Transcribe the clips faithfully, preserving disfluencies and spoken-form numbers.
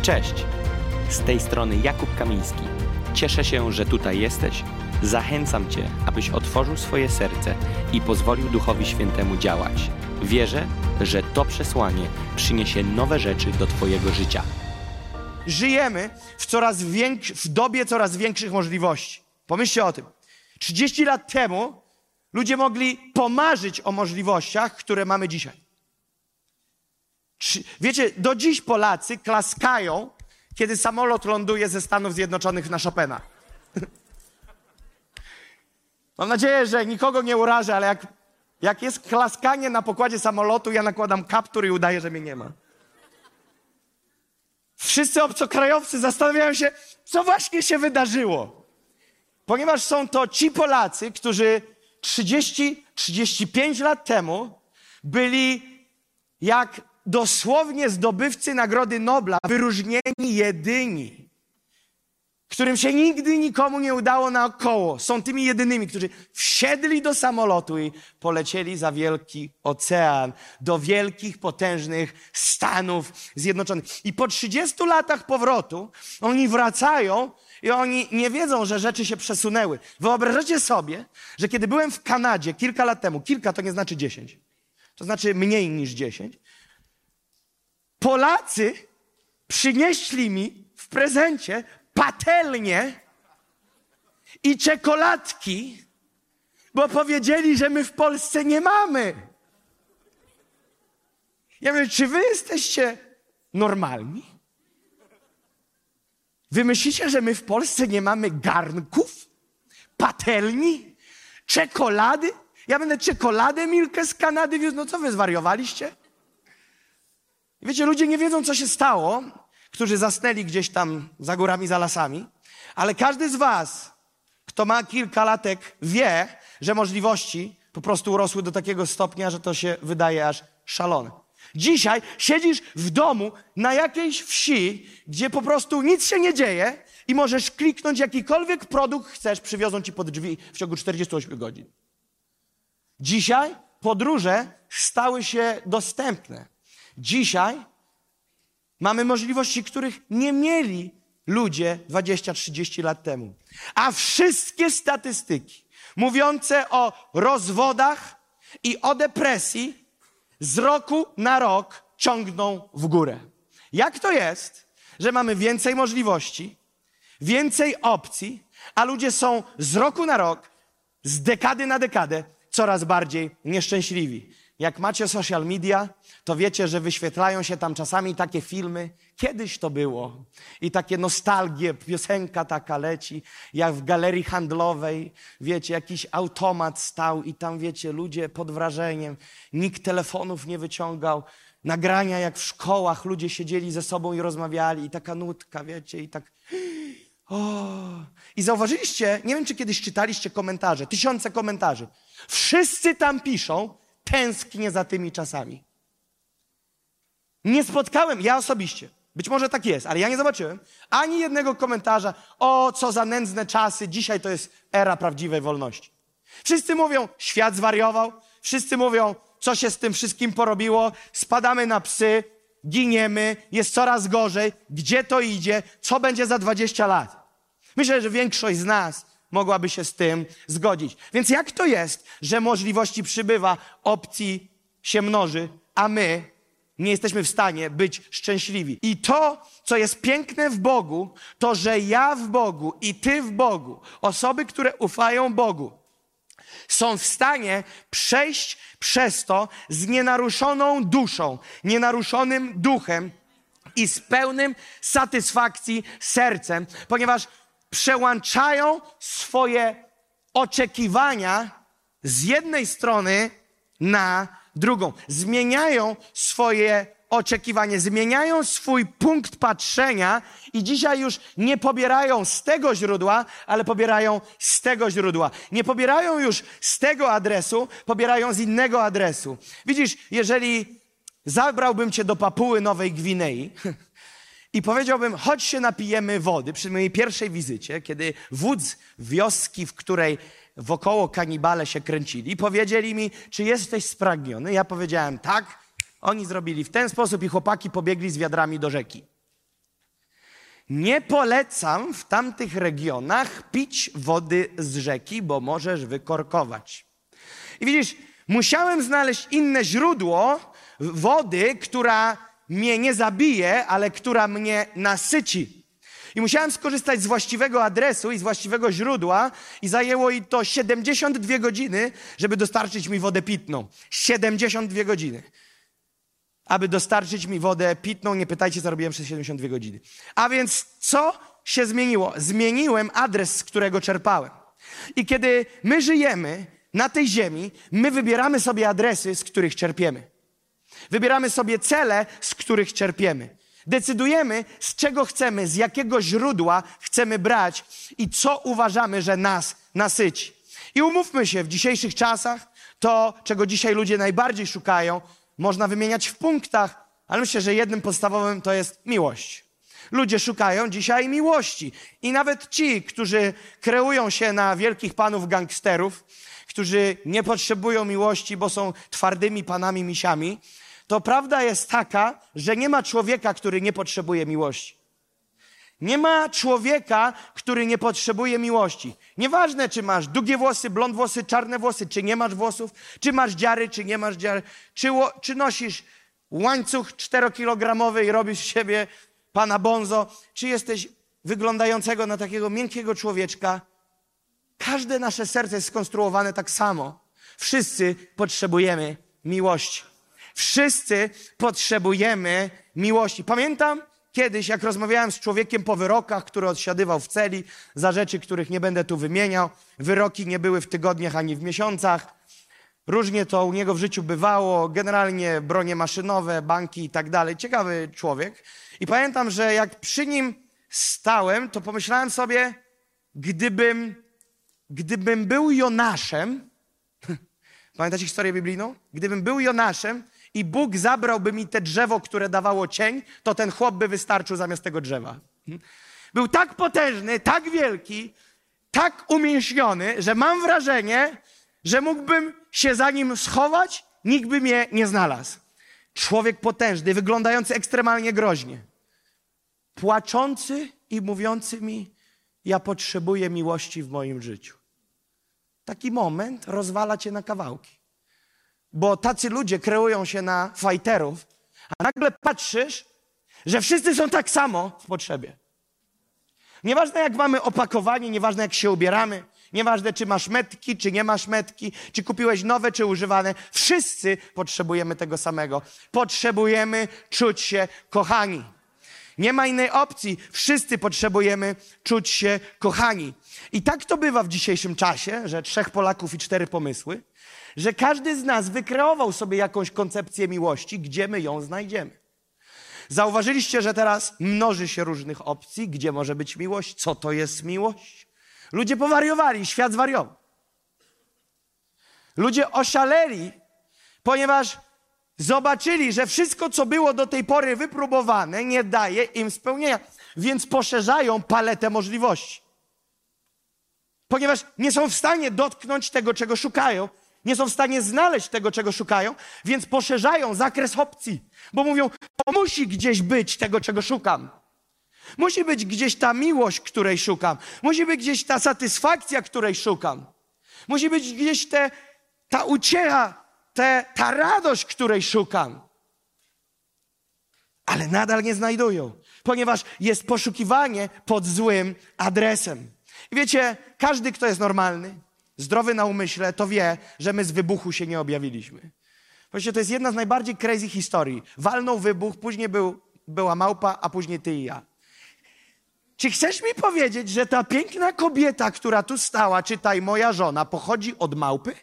Cześć! Z tej strony Jakub Kamiński. Cieszę się, że tutaj jesteś. Zachęcam Cię, abyś otworzył swoje serce i pozwolił Duchowi Świętemu działać. Wierzę, że to przesłanie przyniesie nowe rzeczy do Twojego życia. Żyjemy w, coraz większy, w dobie coraz większych możliwości. Pomyślcie o tym. trzydzieści lat temu ludzie mogli pomarzyć o możliwościach, które mamy dzisiaj. Wiecie, do dziś Polacy klaskają, kiedy samolot ląduje ze Stanów Zjednoczonych na Chopina. Mam nadzieję, że nikogo nie urażę, ale jak, jak jest klaskanie na pokładzie samolotu, ja nakładam kaptur i udaję, że mnie nie ma. Wszyscy obcokrajowcy zastanawiają się, co właśnie się wydarzyło. Ponieważ są to ci Polacy, którzy trzydzieści trzydzieści pięć lat temu byli jak dosłownie zdobywcy Nagrody Nobla, wyróżnieni jedyni, którym się nigdy nikomu nie udało naokoło. Są tymi jedynymi, którzy wsiedli do samolotu i polecieli za wielki ocean, do wielkich, potężnych Stanów Zjednoczonych. I po trzydziestu latach powrotu oni wracają i oni nie wiedzą, że rzeczy się przesunęły. Wyobraźcie sobie, że kiedy byłem w Kanadzie kilka lat temu, kilka to nie znaczy dziesięć, to znaczy mniej niż dziesięć, Polacy przynieśli mi w prezencie patelnię i czekoladki, bo powiedzieli, że my w Polsce nie mamy. Ja mówię, czy wy jesteście normalni? Wy myślicie, że my w Polsce nie mamy garnków, patelni, czekolady? Ja będę czekoladę Milkę z Kanady wiózł. No co wy zwariowaliście? Wiecie, ludzie nie wiedzą, co się stało, którzy zasnęli gdzieś tam za górami, za lasami, ale każdy z was, kto ma kilka latek, wie, że możliwości po prostu urosły do takiego stopnia, że to się wydaje aż szalone. Dzisiaj siedzisz w domu na jakiejś wsi, gdzie po prostu nic się nie dzieje i możesz kliknąć jakikolwiek produkt chcesz, przywiozą ci pod drzwi w ciągu czterdziestu ośmiu godzin. Dzisiaj podróże stały się dostępne. Dzisiaj mamy możliwości, których nie mieli ludzie dwadzieścia trzydzieści lat temu. A wszystkie statystyki mówiące o rozwodach i o depresji z roku na rok ciągną w górę. Jak to jest, że mamy więcej możliwości, więcej opcji, a ludzie są z roku na rok, z dekady na dekadę coraz bardziej nieszczęśliwi? Jak macie social media, to wiecie, że wyświetlają się tam czasami takie filmy. Kiedyś to było. I takie nostalgie, piosenka taka leci, jak w galerii handlowej, wiecie, jakiś automat stał i tam, wiecie, ludzie pod wrażeniem. Nikt telefonów nie wyciągał. Nagrania jak w szkołach, ludzie siedzieli ze sobą i rozmawiali. I taka nutka, wiecie, i tak... O. I zauważyliście, nie wiem, czy kiedyś czytaliście komentarze, tysiące komentarzy. Wszyscy tam piszą, tęsknię za tymi czasami. Nie spotkałem, ja osobiście, być może tak jest, ale ja nie zobaczyłem ani jednego komentarza, o co za nędzne czasy, dzisiaj to jest era prawdziwej wolności. Wszyscy mówią, świat zwariował, wszyscy mówią, co się z tym wszystkim porobiło, spadamy na psy, giniemy, jest coraz gorzej, gdzie to idzie, co będzie za dwadzieścia lat. Myślę, że większość z nas mogłaby się z tym zgodzić. Więc jak to jest, że możliwości przybywa, opcji się mnoży, a my nie jesteśmy w stanie być szczęśliwi? I to, co jest piękne w Bogu, to, że ja w Bogu i ty w Bogu, osoby, które ufają Bogu, są w stanie przejść przez to z nienaruszoną duszą, nienaruszonym duchem i z pełnym satysfakcji sercem, ponieważ przełączają swoje oczekiwania z jednej strony na drugą. Zmieniają swoje oczekiwania, zmieniają swój punkt patrzenia i dzisiaj już nie pobierają z tego źródła, ale pobierają z tego źródła. Nie pobierają już z tego adresu, pobierają z innego adresu. Widzisz, jeżeli zabrałbym cię do Papuły Nowej Gwinei i powiedziałbym, chodź się napijemy wody przy mojej pierwszej wizycie, kiedy wódz wioski, w której wokoło kanibale się kręcili, powiedzieli mi, czy jesteś spragniony? Ja powiedziałem tak. Oni zrobili w ten sposób i chłopaki pobiegli z wiadrami do rzeki. Nie polecam w tamtych regionach pić wody z rzeki, bo możesz wykorkować. I widzisz, musiałem znaleźć inne źródło wody, która mnie nie zabije, ale która mnie nasyci. I musiałem skorzystać z właściwego adresu i z właściwego źródła i zajęło i to siedemdziesiąt dwie godziny, żeby dostarczyć mi wodę pitną. siedemdziesiąt dwie godziny. Aby dostarczyć mi wodę pitną, nie pytajcie, co robiłem przez siedemdziesiąt dwie godziny. A więc co się zmieniło? Zmieniłem adres, z którego czerpałem. I kiedy my żyjemy na tej ziemi, my wybieramy sobie adresy, z których czerpiemy. Wybieramy sobie cele, z których czerpiemy. Decydujemy, z czego chcemy, z jakiego źródła chcemy brać i co uważamy, że nas nasyci. I umówmy się, w dzisiejszych czasach to, czego dzisiaj ludzie najbardziej szukają, można wymieniać w punktach, ale myślę, że jednym podstawowym to jest miłość. Ludzie szukają dzisiaj miłości. I nawet ci, którzy kreują się na wielkich panów gangsterów, którzy nie potrzebują miłości, bo są twardymi panami misiami, to prawda jest taka, że nie ma człowieka, który nie potrzebuje miłości. Nie ma człowieka, który nie potrzebuje miłości. Nieważne, czy masz długie włosy, blond włosy, czarne włosy, czy nie masz włosów, czy masz dziary, czy nie masz dziary, czy, czy nosisz łańcuch czterokilogramowy i robisz z siebie pana bonzo, czy jesteś wyglądającego na takiego miękkiego człowieczka. Każde nasze serce jest skonstruowane tak samo. Wszyscy potrzebujemy miłości. Wszyscy potrzebujemy miłości. Pamiętam kiedyś, jak rozmawiałem z człowiekiem po wyrokach, który odsiadywał w celi za rzeczy, których nie będę tu wymieniał. Wyroki nie były w tygodniach ani w miesiącach. Różnie to u niego w życiu bywało. Generalnie bronie maszynowe, banki i tak dalej. Ciekawy człowiek. I pamiętam, że jak przy nim stałem, to pomyślałem sobie, gdybym, gdybym był Jonaszem, pamiętacie historię biblijną? Gdybym był Jonaszem i Bóg zabrałby mi te drzewo, które dawało cień, to ten chłop by wystarczył zamiast tego drzewa. Był tak potężny, tak wielki, tak umięśniony, że mam wrażenie, że mógłbym się za nim schować, nikt by mnie nie znalazł. Człowiek potężny, wyglądający ekstremalnie groźnie. Płaczący i mówiący mi, ja potrzebuję miłości w moim życiu. Taki moment rozwala cię na kawałki. Bo tacy ludzie kreują się na fajterów, a nagle patrzysz, że wszyscy są tak samo w potrzebie. Nieważne jak mamy opakowanie, nieważne jak się ubieramy, nieważne czy masz metki, czy nie masz metki, czy kupiłeś nowe, czy używane. Wszyscy potrzebujemy tego samego. Potrzebujemy czuć się kochani. Nie ma innej opcji. Wszyscy potrzebujemy czuć się kochani. I tak to bywa w dzisiejszym czasie, że trzech Polaków i cztery pomysły, że każdy z nas wykreował sobie jakąś koncepcję miłości, gdzie my ją znajdziemy. Zauważyliście, że teraz mnoży się różnych opcji, gdzie może być miłość, co to jest miłość. Ludzie powariowali, świat zwariował. Ludzie oszaleli, ponieważ zobaczyli, że wszystko, co było do tej pory wypróbowane, nie daje im spełnienia, więc poszerzają paletę możliwości. Ponieważ nie są w stanie dotknąć tego, czego szukają, nie są w stanie znaleźć tego, czego szukają, więc poszerzają zakres opcji, bo mówią, to musi gdzieś być tego, czego szukam. Musi być gdzieś ta miłość, której szukam. Musi być gdzieś ta satysfakcja, której szukam. Musi być gdzieś te, ta uciecha, te, ta radość, której szukam. Ale nadal nie znajdują, ponieważ jest poszukiwanie pod złym adresem. I wiecie, każdy, kto jest normalny, zdrowy na umyśle, to wie, że my z wybuchu się nie objawiliśmy. Właściwie to jest jedna z najbardziej crazy historii. Walnął wybuch, później był, była małpa, a później ty i ja. Czy chcesz mi powiedzieć, że ta piękna kobieta, która tu stała, czytaj moja żona, pochodzi od małpy?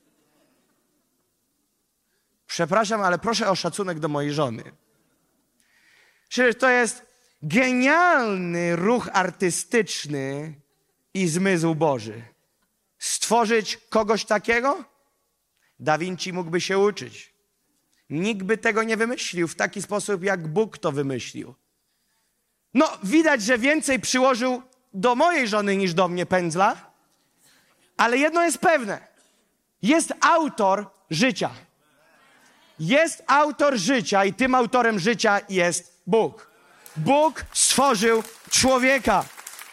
Przepraszam, ale proszę o szacunek do mojej żony. Czyli to jest genialny ruch artystyczny i zmysł Boży. Stworzyć kogoś takiego? Da Vinci mógłby się uczyć. Nikt by tego nie wymyślił w taki sposób, jak Bóg to wymyślił. No, widać, że więcej przyłożył do mojej żony niż do mnie pędzla, ale jedno jest pewne. Jest autor życia. Jest autor życia i tym autorem życia jest Bóg. Bóg stworzył człowieka.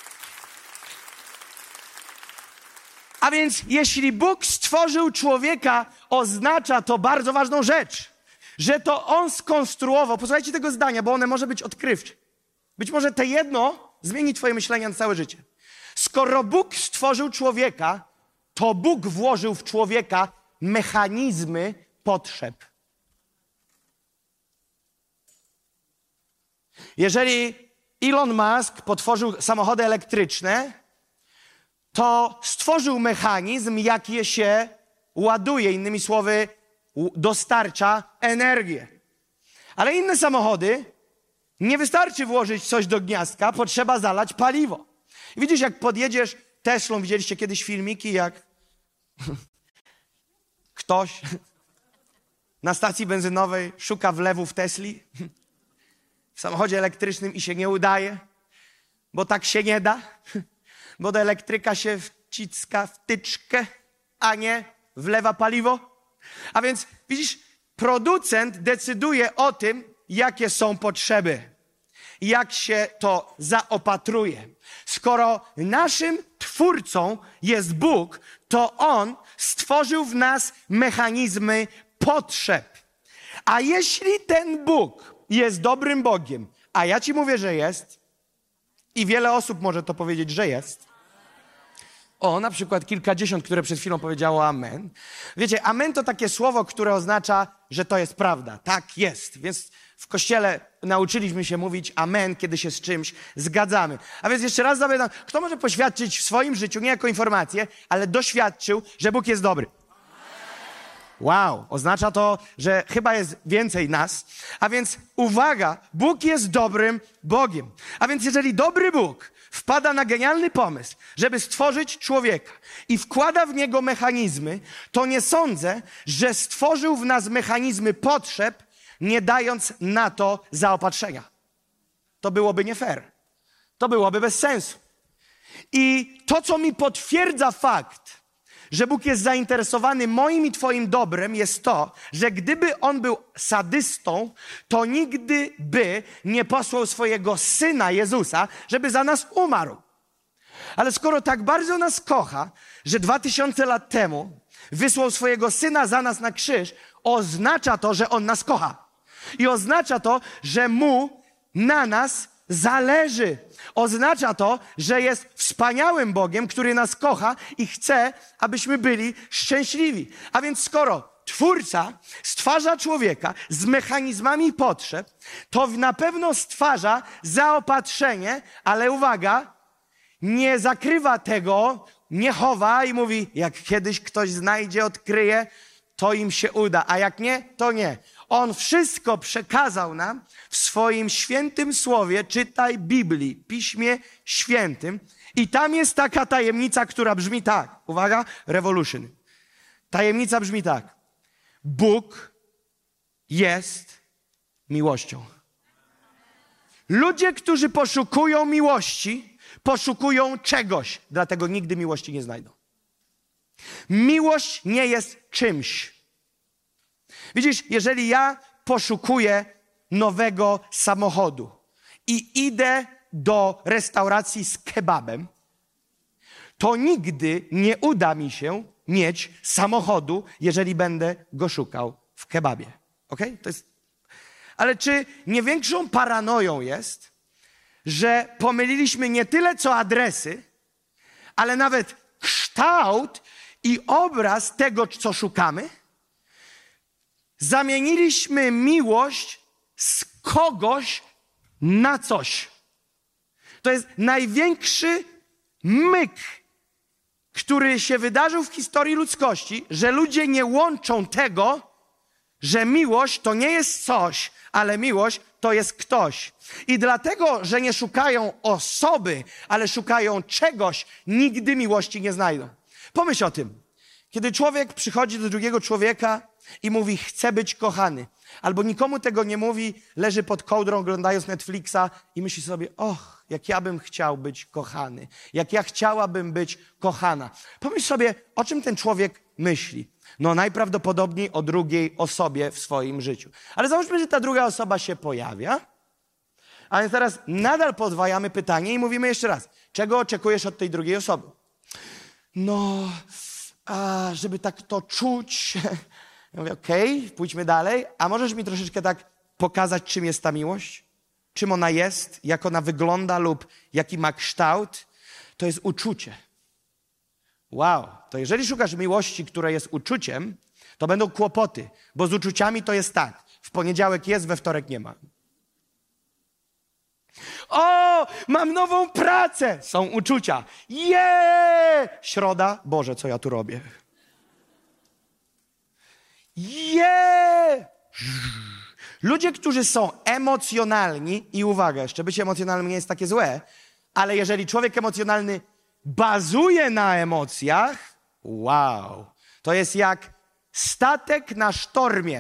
A więc jeśli Bóg stworzył człowieka, oznacza to bardzo ważną rzecz, że to On skonstruował. Posłuchajcie tego zdania, bo one może być odkrywcze. Być może te jedno zmieni twoje myślenie na całe życie. Skoro Bóg stworzył człowieka, to Bóg włożył w człowieka mechanizmy potrzeb. Jeżeli Elon Musk potworzył samochody elektryczne, to stworzył mechanizm, jaki się ładuje, innymi słowy, dostarcza energię. Ale inne samochody nie wystarczy włożyć coś do gniazdka, potrzeba zalać paliwo. I widzisz, jak podjedziesz Teslą, widzieliście kiedyś filmiki, jak ktoś na stacji benzynowej szuka wlewu w Tesli, w samochodzie elektrycznym i się nie udaje, bo tak się nie da, bo do elektryka się wciska wtyczkę, a nie wlewa paliwo. A więc widzisz, producent decyduje o tym, jakie są potrzeby, jak się to zaopatruje. Skoro naszym twórcą jest Bóg, to On stworzył w nas mechanizmy potrzeb. A jeśli ten Bóg jest dobrym Bogiem, a ja ci mówię, że jest, i wiele osób może to powiedzieć, że jest, o, na przykład kilkadziesiąt, które przed chwilą powiedziało amen. Wiecie, amen to takie słowo, które oznacza, że to jest prawda. Tak jest. Więc w Kościele nauczyliśmy się mówić amen, kiedy się z czymś zgadzamy. A więc jeszcze raz zapytam, kto może poświadczyć w swoim życiu, nie jako informację, ale doświadczył, że Bóg jest dobry? Wow, oznacza to, że chyba jest więcej nas. A więc uwaga, Bóg jest dobrym Bogiem. A więc jeżeli dobry Bóg wpada na genialny pomysł, żeby stworzyć człowieka i wkłada w niego mechanizmy, to nie sądzę, że stworzył w nas mechanizmy potrzeb, nie dając na to zaopatrzenia. To byłoby nie fair. To byłoby bez sensu. I to, co mi potwierdza fakt, że Bóg jest zainteresowany moim i twoim dobrem, jest to, że gdyby On był sadystą, to nigdy by nie posłał swojego Syna Jezusa, żeby za nas umarł. Ale skoro tak bardzo nas kocha, że dwa tysiące lat temu wysłał swojego Syna za nas na krzyż, oznacza to, że On nas kocha. I oznacza to, że Mu na nas zależy. Oznacza to, że jest wspaniałym Bogiem, który nas kocha i chce, abyśmy byli szczęśliwi. A więc skoro Twórca stwarza człowieka z mechanizmami potrzeb, to na pewno stwarza zaopatrzenie, ale uwaga, nie zakrywa tego, nie chowa i mówi, jak kiedyś ktoś znajdzie, odkryje, to im się uda, a jak nie, to nie. On wszystko przekazał nam w swoim świętym słowie, czytaj Biblii, Piśmie Świętym. I tam jest taka tajemnica, która brzmi tak. Uwaga, revolution. Tajemnica brzmi tak. Bóg jest miłością. Ludzie, którzy poszukują miłości, poszukują czegoś, dlatego nigdy miłości nie znajdą. Miłość nie jest czymś. Widzisz, jeżeli ja poszukuję nowego samochodu i idę do restauracji z kebabem, to nigdy nie uda mi się mieć samochodu, jeżeli będę go szukał w kebabie. Okej? To jest... Ale czy nie większą paranoją jest, że pomyliliśmy nie tyle co adresy, ale nawet kształt i obraz tego, co szukamy? Zamieniliśmy miłość z kogoś na coś. To jest największy myk, który się wydarzył w historii ludzkości, że ludzie nie łączą tego, że miłość to nie jest coś, ale miłość to jest ktoś. I dlatego, że nie szukają osoby, ale szukają czegoś, nigdy miłości nie znajdą. Pomyśl o tym. Kiedy człowiek przychodzi do drugiego człowieka i mówi, chcę być kochany, albo nikomu tego nie mówi, leży pod kołdrą oglądając Netflixa i myśli sobie, och, jak ja bym chciał być kochany, jak ja chciałabym być kochana. Pomyśl sobie, o czym ten człowiek myśli. No najprawdopodobniej o drugiej osobie w swoim życiu. Ale załóżmy, że ta druga osoba się pojawia, A więc teraz nadal podwajamy pytanie i mówimy jeszcze raz. Czego oczekujesz od tej drugiej osoby? No, a żeby tak to czuć. Ja mówię, okej, okay, pójdźmy dalej. A możesz mi troszeczkę tak pokazać, czym jest ta miłość? Czym ona jest? Jak ona wygląda lub jaki ma kształt? To jest uczucie. Wow, to jeżeli szukasz miłości, która jest uczuciem, to będą kłopoty, bo z uczuciami to jest tak. W poniedziałek jest, we wtorek nie ma. O, mam nową pracę! Są uczucia. Jeee! Środa, Boże, co ja tu robię? Jeee! Ludzie, którzy są emocjonalni, i uwaga, jeszcze bycie emocjonalnym nie jest takie złe, ale jeżeli człowiek emocjonalny bazuje na emocjach, wow, to jest jak statek na sztormie.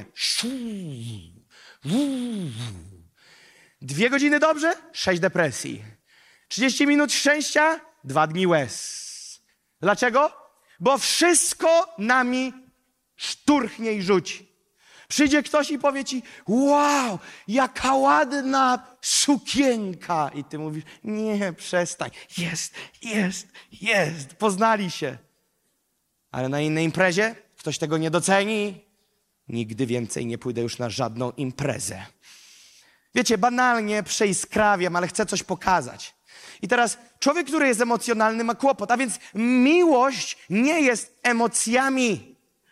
Dwie godziny dobrze? Sześć depresji. Trzydzieści minut szczęścia? Dwa dni łez. Dlaczego? Bo wszystko nami szturchnie i rzuci. Przyjdzie ktoś i powie ci, wow, jaka ładna sukienka. I ty mówisz, nie, przestań. Jest, jest, jest. Poznali się. Ale na innej imprezie ktoś tego nie doceni. Nigdy więcej nie pójdę już na żadną imprezę. Wiecie, banalnie przejskrawiam, ale chcę coś pokazać. I teraz człowiek, który jest emocjonalny, ma kłopot. A więc miłość nie jest emocjami.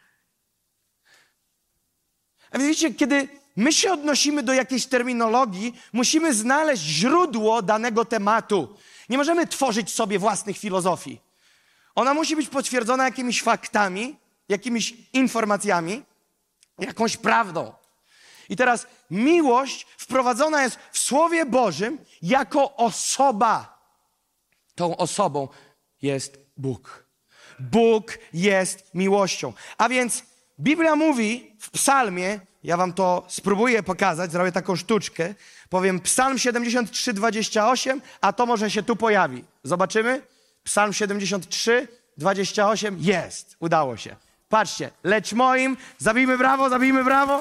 A więc wiecie, kiedy my się odnosimy do jakiejś terminologii, musimy znaleźć źródło danego tematu. Nie możemy tworzyć sobie własnych filozofii. Ona musi być potwierdzona jakimiś faktami, jakimiś informacjami, jakąś prawdą. I teraz miłość wprowadzona jest w Słowie Bożym jako osoba. Tą osobą jest Bóg. Bóg jest miłością. A więc Biblia mówi w psalmie, ja wam to spróbuję pokazać, zrobię taką sztuczkę, powiem Psalm siedemdziesiąt trzy, dwadzieścia osiem, a to może się tu pojawi. Zobaczymy? Psalm siedemdziesiąt trzy, dwadzieścia osiem, jest, udało się. Patrzcie, lecz moim, zabijmy brawo, zabijmy brawo.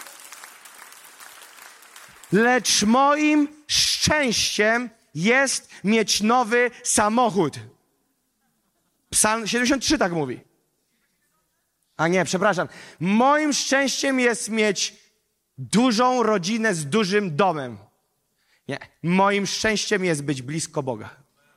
Lecz moim szczęściem jest mieć nowy samochód. Psalm siedemdziesiąt trzy tak mówi. A nie, przepraszam. Moim szczęściem jest mieć dużą rodzinę z dużym domem. Nie, moim szczęściem jest być blisko Boga.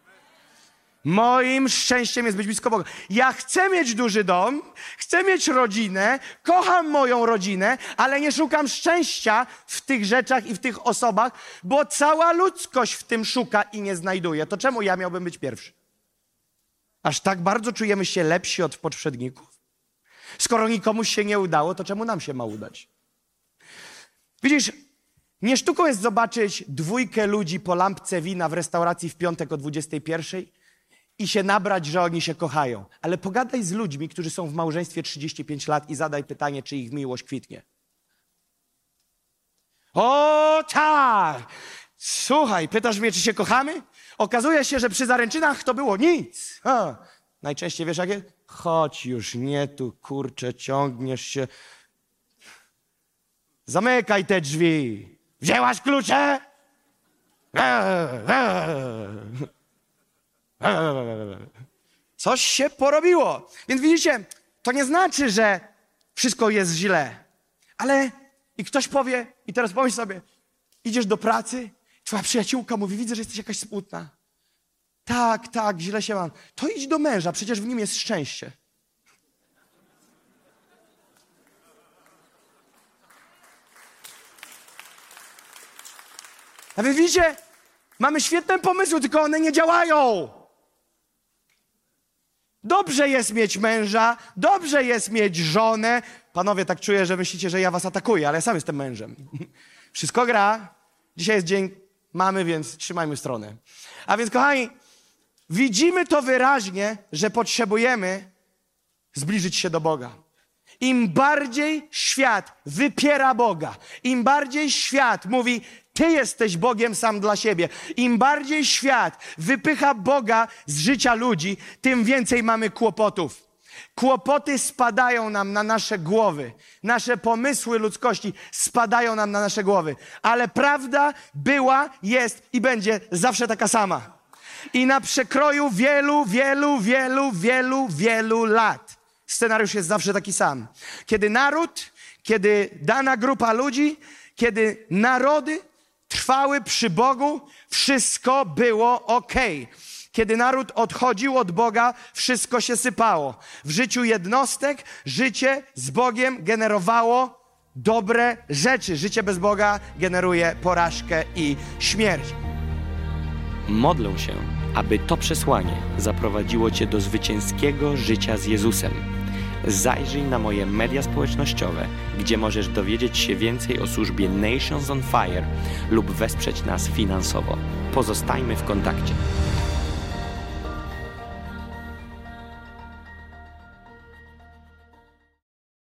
Moim szczęściem jest być blisko Boga. Ja chcę mieć duży dom, chcę mieć rodzinę, kocham moją rodzinę, ale nie szukam szczęścia w tych rzeczach i w tych osobach, bo cała ludzkość w tym szuka i nie znajduje. To czemu ja miałbym być pierwszy? Aż tak bardzo czujemy się lepsi od poprzedników? Skoro nikomu się nie udało, to czemu nam się ma udać? Widzisz, nie sztuką jest zobaczyć dwójkę ludzi po lampce wina w restauracji w piątek o dwudziestej pierwszej i się nabrać, że oni się kochają. Ale pogadaj z ludźmi, którzy są w małżeństwie trzydzieści pięć lat i zadaj pytanie, czy ich miłość kwitnie. O tak! Słuchaj, pytasz mnie, czy się kochamy? Okazuje się, że przy zaręczynach to było nic. Ha. Najczęściej wiesz jakie? Chodź już, nie tu, kurczę, ciągniesz się. Zamykaj te drzwi. Wzięłaś klucze? Coś się porobiło. Więc widzicie, to nie znaczy, że wszystko jest źle. Ale i ktoś powie, i teraz pomyśl sobie, idziesz do pracy, twoja przyjaciółka mówi, widzę, że jesteś jakaś smutna. Tak, tak, źle się mam. To idź do męża, przecież w nim jest szczęście. A wy widzicie, mamy świetne pomysły, tylko one nie działają. Dobrze jest mieć męża, dobrze jest mieć żonę. Panowie, tak czuję, że myślicie, że ja was atakuję, ale ja sam jestem mężem. Wszystko gra. Dzisiaj jest dzień mamy, więc trzymajmy stronę. A więc, kochani, widzimy to wyraźnie, że potrzebujemy zbliżyć się do Boga. Im bardziej świat wypiera Boga, im bardziej świat mówi, ty jesteś Bogiem sam dla siebie, im bardziej świat wypycha Boga z życia ludzi, tym więcej mamy kłopotów. Kłopoty spadają nam na nasze głowy. Nasze pomysły ludzkości spadają nam na nasze głowy. Ale prawda była, jest i będzie zawsze taka sama. I na przekroju wielu, wielu, wielu, wielu, wielu lat scenariusz jest zawsze taki sam. Kiedy naród, kiedy dana grupa ludzi, kiedy narody trwały przy Bogu, wszystko było okej. Kiedy naród odchodził od Boga, wszystko się sypało. W życiu jednostek życie z Bogiem generowało dobre rzeczy. Życie bez Boga generuje porażkę i śmierć. Modlę się, aby to przesłanie zaprowadziło Cię do zwycięskiego życia z Jezusem. Zajrzyj na moje media społecznościowe, gdzie możesz dowiedzieć się więcej o służbie Nations on Fire lub wesprzeć nas finansowo. Pozostajmy w kontakcie.